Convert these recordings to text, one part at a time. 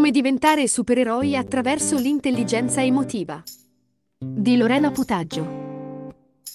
Come diventare supereroi attraverso l'intelligenza emotiva. Di Lorena Putaggio.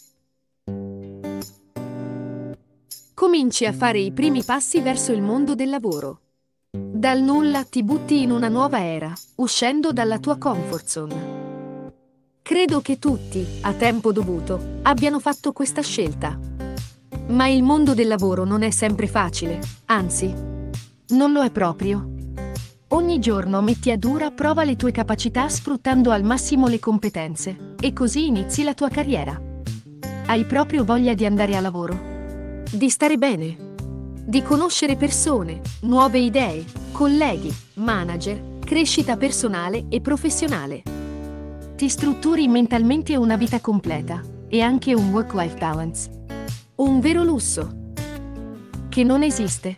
Cominci a fare i primi passi verso il mondo del lavoro. Dal nulla ti butti in una nuova era, uscendo dalla tua comfort zone. Credo che tutti, a tempo dovuto, abbiano fatto questa scelta. Ma il mondo del lavoro non è sempre facile, anzi, non lo è proprio. Ogni giorno metti a dura prova le tue capacità sfruttando al massimo le competenze, e così inizi la tua carriera. Hai proprio voglia di andare a lavoro? Di stare bene? Di conoscere persone, nuove idee, colleghi, manager, crescita personale e professionale. Ti strutturi mentalmente una vita completa, e anche un work-life balance. Un vero lusso che non esiste.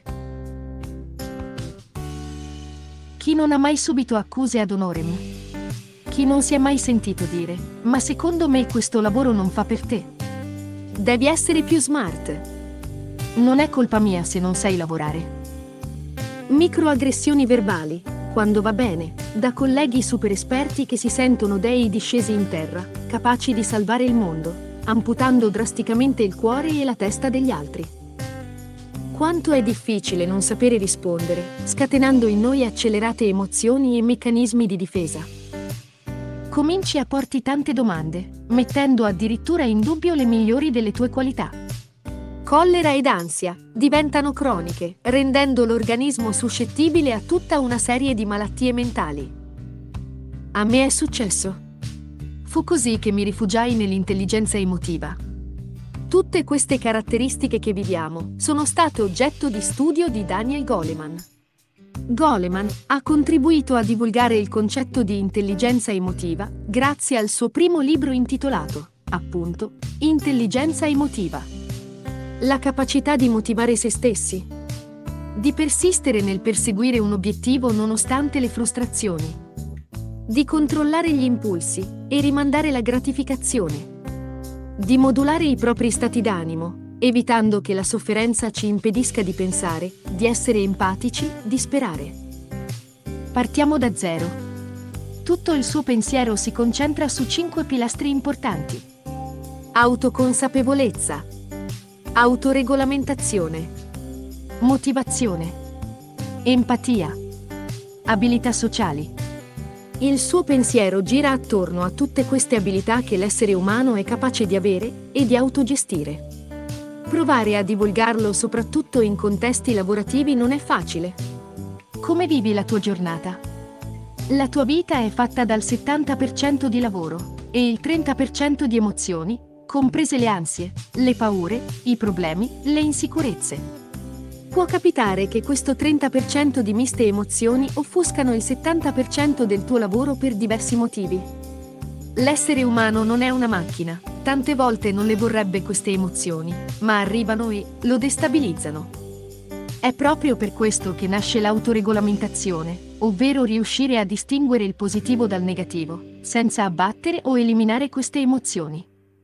Chi non ha mai subito accuse ad honorem? Chi non si è mai sentito dire, ma secondo me questo lavoro non fa per te? Devi essere più smart. Non è colpa mia se non sai lavorare. Microaggressioni verbali, quando va bene, da colleghi super esperti che si sentono dei discesi in terra, capaci di salvare il mondo, amputando drasticamente il cuore e la testa degli altri. Quanto è difficile non sapere rispondere, scatenando in noi accelerate emozioni e meccanismi di difesa. Cominci a porti tante domande, mettendo addirittura in dubbio le migliori delle tue qualità. Collera ed ansia diventano croniche, rendendo l'organismo suscettibile a tutta una serie di malattie mentali. A me è successo. Fu così che mi rifugiai nell'intelligenza emotiva. Tutte queste caratteristiche che viviamo sono state oggetto di studio di Daniel Goleman. Goleman ha contribuito a divulgare il concetto di intelligenza emotiva grazie al suo primo libro intitolato, appunto, Intelligenza emotiva. La capacità di motivare se stessi, di persistere nel perseguire un obiettivo nonostante le frustrazioni, di controllare gli impulsi e rimandare la gratificazione, di modulare i propri stati d'animo, evitando che la sofferenza ci impedisca di pensare, di essere empatici, di sperare. Partiamo da zero. Tutto il suo pensiero si concentra su 5 pilastri importanti. Autoconsapevolezza, autoregolamentazione, motivazione, empatia, abilità sociali. Il suo pensiero gira attorno a tutte queste abilità che l'essere umano è capace di avere e di autogestire. Provare a divulgarlo soprattutto in contesti lavorativi non è facile. Come vivi la tua giornata? La tua vita è fatta dal 70% di lavoro e il 30% di emozioni, comprese le ansie, le paure, i problemi, le insicurezze. Può capitare che questo 30% di miste emozioni offuscano il 70% del tuo lavoro per diversi motivi. L'essere umano non è una macchina, tante volte non le vorrebbe queste emozioni, ma arrivano e lo destabilizzano. È proprio per questo che nasce l'autoregolamentazione, ovvero riuscire a distinguere il positivo dal negativo, senza abbattere o eliminare queste emozioni.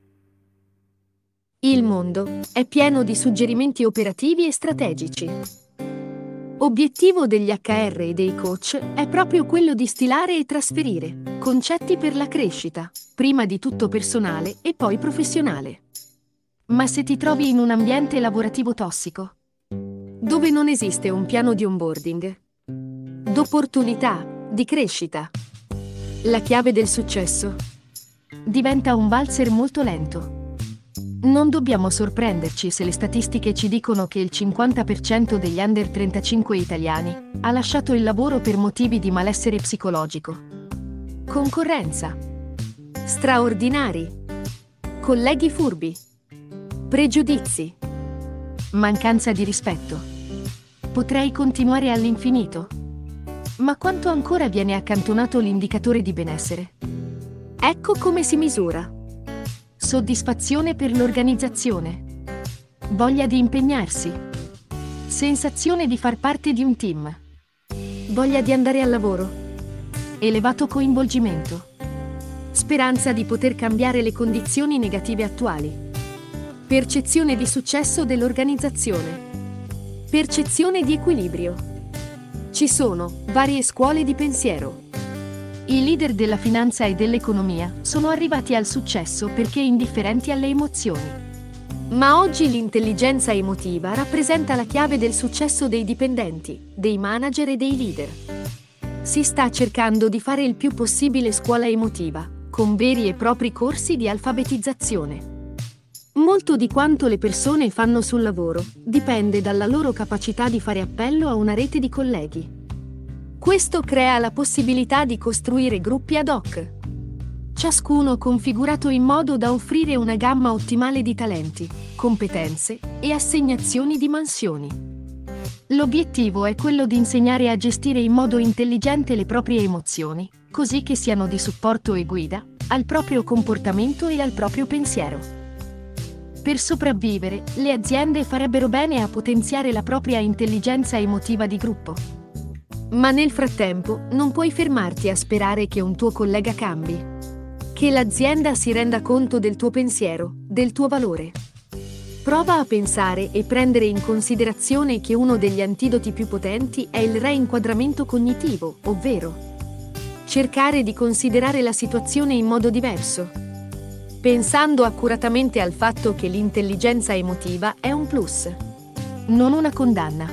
Il mondo è pieno di suggerimenti operativi e strategici. Obiettivo degli HR e dei coach è proprio quello di stilare e trasferire concetti per la crescita, prima di tutto personale e poi professionale. Ma se ti trovi in un ambiente lavorativo tossico, dove non esiste un piano di onboarding, d'opportunità, di crescita, la chiave del successo diventa un valzer molto lento. Non dobbiamo sorprenderci se le statistiche ci dicono che il 50% degli under 35 italiani ha lasciato il lavoro per motivi di malessere psicologico. Concorrenza, straordinari, colleghi furbi, pregiudizi, mancanza di rispetto. Potrei continuare all'infinito. Ma quanto ancora viene accantonato l'indicatore di benessere? Ecco come si misura. Soddisfazione per l'organizzazione, voglia di impegnarsi, sensazione di far parte di un team, voglia di andare al lavoro, elevato coinvolgimento, speranza di poter cambiare le condizioni negative attuali, percezione di successo dell'organizzazione, percezione di equilibrio. Ci sono varie scuole di pensiero. I leader della finanza e dell'economia sono arrivati al successo perché indifferenti alle emozioni. Ma oggi l'intelligenza emotiva rappresenta la chiave del successo dei dipendenti, dei manager e dei leader. Si sta cercando di fare il più possibile scuola emotiva, con veri e propri corsi di alfabetizzazione. Molto di quanto le persone fanno sul lavoro dipende dalla loro capacità di fare appello a una rete di colleghi. Questo crea la possibilità di costruire gruppi ad hoc, ciascuno configurato in modo da offrire una gamma ottimale di talenti, competenze e assegnazioni di mansioni. L'obiettivo è quello di insegnare a gestire in modo intelligente le proprie emozioni, così che siano di supporto e guida al proprio comportamento e al proprio pensiero. Per sopravvivere, le aziende farebbero bene a potenziare la propria intelligenza emotiva di gruppo. Ma nel frattempo, non puoi fermarti a sperare che un tuo collega cambi. Che l'azienda si renda conto del tuo pensiero, del tuo valore. Prova a pensare e prendere in considerazione che uno degli antidoti più potenti è il reinquadramento cognitivo, ovvero cercare di considerare la situazione in modo diverso, pensando accuratamente al fatto che l'intelligenza emotiva è un plus, non una condanna.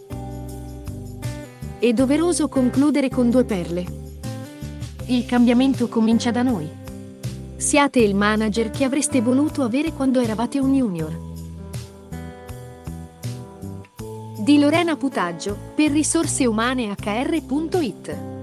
È doveroso concludere con 2 perle. Il cambiamento comincia da noi. Siate il manager che avreste voluto avere quando eravate un junior. Di Lorena Putaggio, per risorseumane.hr.it